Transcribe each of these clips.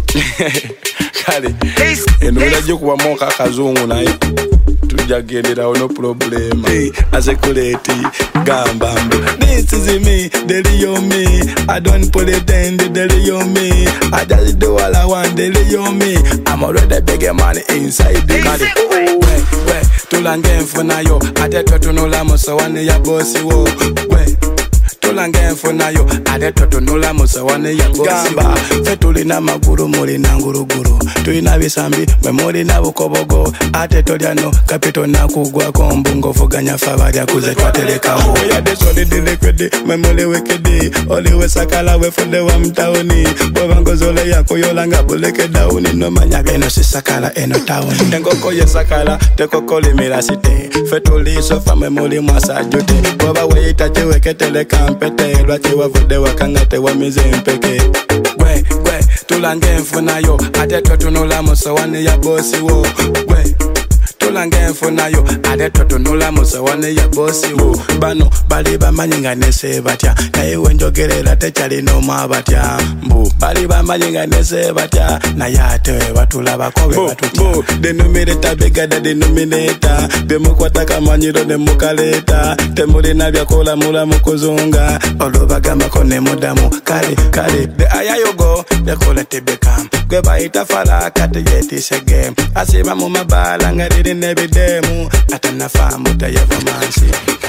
Kale eno unajua kuwa moka kazungu naye tujagendera no problem asekuleti gamba this is me deli on me I don't pretend deli on me I just do all I want deli on me I'm already big money inside the body we tulange mfuna yo ate totunula musawane ya bosi wo we tulange mfuna yo ate totunula musawane ya bosi gamba fetulina maguru muli na nguruguru tulina bisambi mwe muli na bukobogo ate tolyano kapito nakugwa kombungo vuganya fabalya kuze twatelekawo ya desole delekwede mwe muli wekede oliwe sakala we funde wa mtaoni bobangozole yako yolanga buleke dauni no manyaga eno sisakala eno taoni ngoko ye sakala tekokole mirasite fetuli sofa mwe muli mwasajute boba weita cheweketele kampete lwache wavude wakangate wa mizempeke we tulange mfuna yo ate totunula musawane ya bosi wo we tulange mfuna yo ate totunula musawane ya bosi wo bano bali bamanyinga nese batya naye wenjogerera techali no mabatya mbu bali bamanyinga nese batya naye ate batulabako be batutya denominator begada denominator bemukwata kamanyiro ne mukaleta temuli nabyakola mula mukuzunga olubagamba ko ne mudamu kale de ayayogo de kolete bekam gwe bayita fala kate yeti sege asima mu mabala ngariri nebidemu atanafamu tayevamansi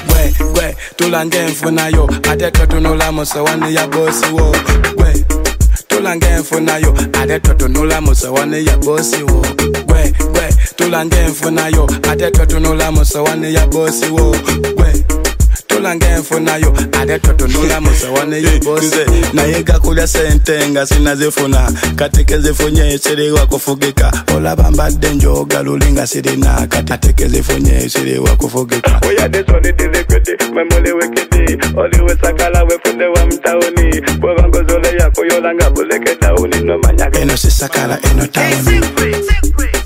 we tulange mfuna yo ate totunula musawane ya bosi wo we tulange mfuna yo ate totunula musawane ya bosi wo we tulange mfuna yo ate totunula musawane ya bosi wo we tulange mfuna yo ate totunula musawane ya bosi naye gakulya sente nga sinazifuna katekezifunye siriwa kufugika olabambadde njoga lulinga sirina katekezifunye siriwa kufugika oyade soli delekwede memole wekede oliwe sakala wefunde wa mtaoni bwabangozole yako yolanga buleke dauni no manyaga eno sisakala eno taoni